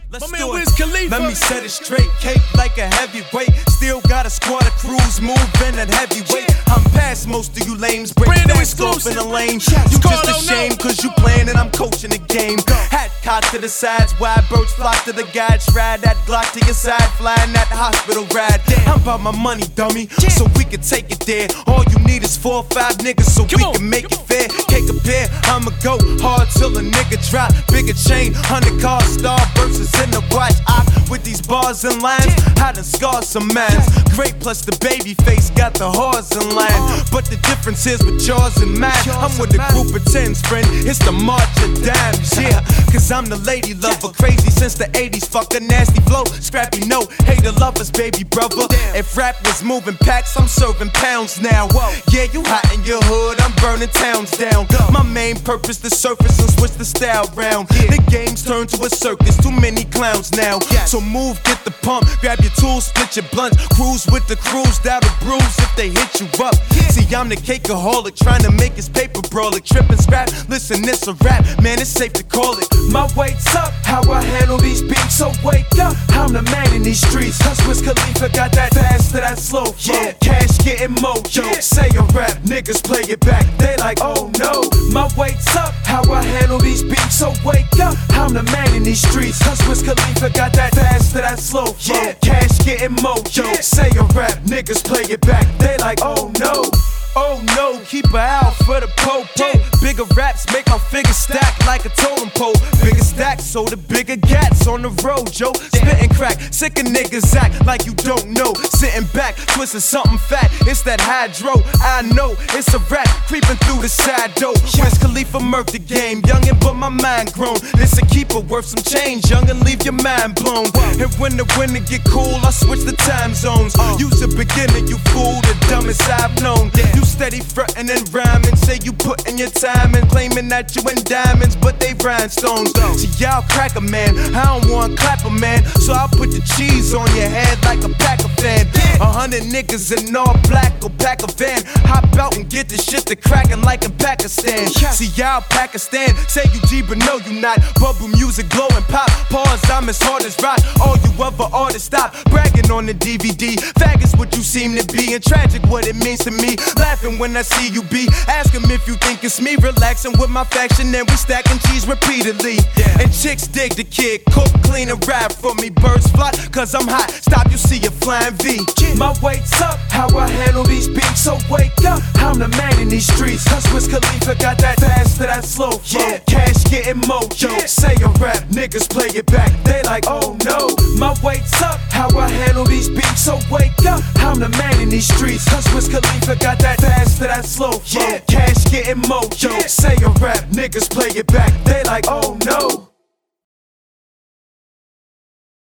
Let's do it. Let me set it straight, cake like a heavyweight. Still got a squad of crews moving at heavyweight. I'm past most of you lames, break fast off in the lane. You just ashamed cause you playing and I'm coaching the game. Hat cocked to the sides, wide birds flock to the guides. Ride that Glock to your side, flying that hospital ride. I'm about my money, dummy, so we can take it there. All you need is 4 or 5 niggas so we can make it fair. Cake a pair, I'ma go hard till a nigga drop. Bigger chain, 100 cars, Starbursts is in the watch. With these bars and lines, I done scarred some mans. Great plus the baby face got the horse in line. But the difference is with yours and mine. I'm with a group of 10s, friend. It's the march of dimes, yeah. Cause I'm the lady lover, crazy since the 80s. Fuck a nasty flow, scrappy no, hater lovers, baby brother. If rap was moving packs, I'm serving pounds now. Yeah, you hot in your hood, I'm burning towns down. My main purpose to surface and switch the style round. The game's turned to a circus, too many clowns now. So move, get the pump, grab your tools, split your blunts. Cruise with the crews, that'll bruise if they hit you up. See, I'm the cakeaholic, trying to make his paper brolic. Trip and scrap, listen, it's a rap, man, it's safe to call it. My weight's up, how I handle these beats, so wake up. I'm the man in these streets, cause Wiz Khalifa got that fast to that slow flow. Cash getting mojo, say a rap, niggas play it back, they like, oh no. My weight's up, how I handle these beats, so wake up. I'm the man in these streets, cause Wiz Khalifa got that fast to that slow flow. Cash getting mojo, say a rap, niggas play it back, they like, oh no. Oh no, keep an eye out for the po-po. Bigger raps make my figure stack like a totem pole. Bigger stacks, so the bigger gats on the road, Joe. Spitting crack, sick of niggas act like you don't know. Sitting back, twisting something fat, it's that hydro. I know, it's a rap, creeping through the side door. Wiz Khalifa murked the game, youngin' but my mind grown. This a keeper worth some change, youngin' leave your mind blown. And when the winter get cool, I switch the time zones. You's a beginner, you fool, the dumbest I've known. You steady frontin' and rhyming, say you puttin' your time in, claiming that you in diamonds, but they rhinestones. See, y'all crack a man, I don't want clap a man, so I'll put the cheese on your head like a pack of fan. 100 niggas in all black, go pack a van, hop out and get this shit to crackin' like in Pakistan. See, y'all Pakistan, say you G but no you not. Bubble music, glow and pop, pause, I'm as hard as rock. All you other artists stop bragging on the DVD. Faggots what you seem to be, and tragic what it means to me. Laughing when I see you be, ask him if you think it's me. Relaxing with my faction and we stacking cheese repeatedly. And chicks dig the kid, cook, clean and rap for me. Birds fly, cause I'm hot, stop you see a flying V. My weight's up, how I handle these beats, so wake up. I'm the man in these streets, cause Wiz Khalifa got that fast to that slow flow. Cash getting mojo, say a rap, niggas play it back, they like, oh no. My weight's up, how I handle these beats, so wake up. I'm the man in these streets, cause Wiz Khalifa got that fast to that slow flow. Cash getting mojo, say a rap, niggas play it back, they like, oh no.